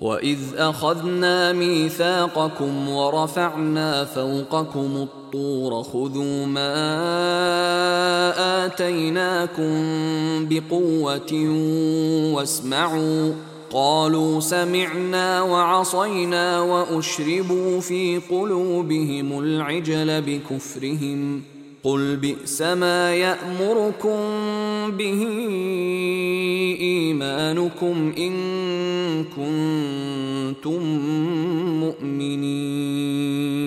وإذ أخذنا ميثاقكم ورفعنا فوقكم الطور خذوا ما آتيناكم بقوة واسمعوا قالوا سمعنا وعصينا وأشربوا في قلوبهم العجل بكفرهم قل بئس ما يأمركم به إيمانكم إن كنتم مؤمنين